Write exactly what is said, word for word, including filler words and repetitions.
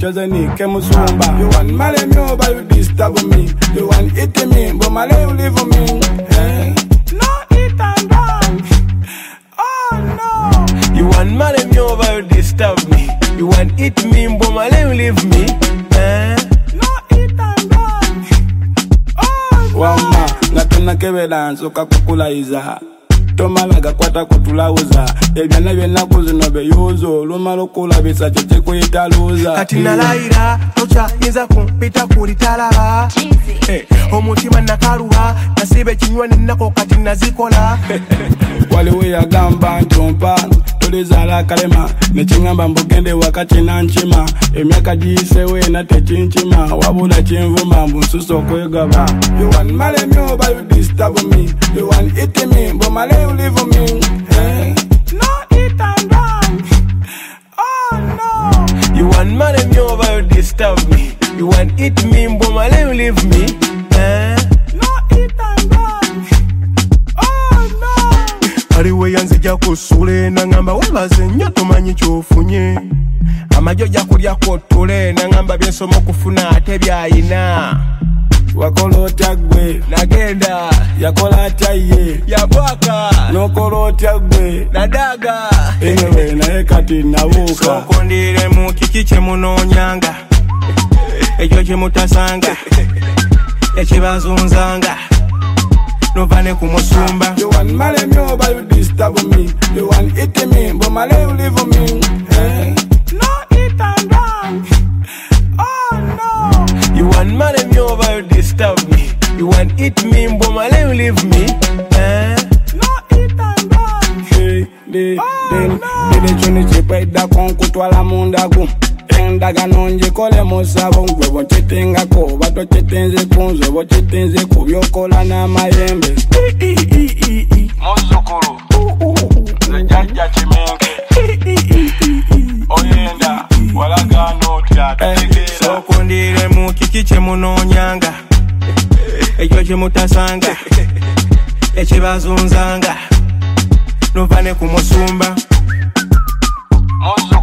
chose ni ke musumba. You want marry me but you disturb me. You want eat me but marry you leave me. Hey. No eat and dance. Oh no. You want marry me over you disturb me. You want eat me but marry you leave me. Eh? No eat and dance. Oh no. Wama ngatuna kebelanzo kakukula iza. Tomalaga kwata kutulauza ebyana byonna kuzino beyuzo lumalo kulabisa kyekye kwetaluza kati nalaira tocha yinza kumpita kulitalaba hey, omutima nakaluha nasibe kinywani nako kati nazikola waliwe yagamba ntompa tulizala kalema nekiŋŋamba mbugende wakati nankima emyaka giyisewe nate kinchima wabula kinvuma mbu nsusa okwegaba. You want marry me oba you disturb me. You want eat me but marry you leave me. Hey. No eat and dance. Oh no. You want marry me over you disturb me. You want eat me but marry you leave me. Eh? No eat and dance. Oh no. Aliwe yanzija kusule nangamba webaze nnyo tomanyi kyofunye. Amajo jakulya kwotule nangamba byensoma okufuna ate byayina. Wakola otya gwe nagenda yakola atya ye yabwaka nokola otya gwe nadaga enewe naye kati nabuuka. Sokondire mu kiki kye munoonyanga ekyo kye mutasanga ekibazunzanga novane ku musumba. You want marry me oba you disturb me. You want eat me but marry you leave me. Hey. No eat and dance. Oh no. You want marry me over you disturb me. You want eat me but marry you leave me. Eh? No eat and dance. Hey, de, den, de de chuni chipe da kon kutwala mundagu. Endaga nonje kole musabo ngwe bochetenga ko bato chetenze kunzo bochetenze ku byokola na mayembe. Muzukuru Njaja chimenke Oyenda walaga notya tegera. Sokondire mu kiki kye munoonyanga ekyo kye mutasanga ekibazunzanga novane ku musumba.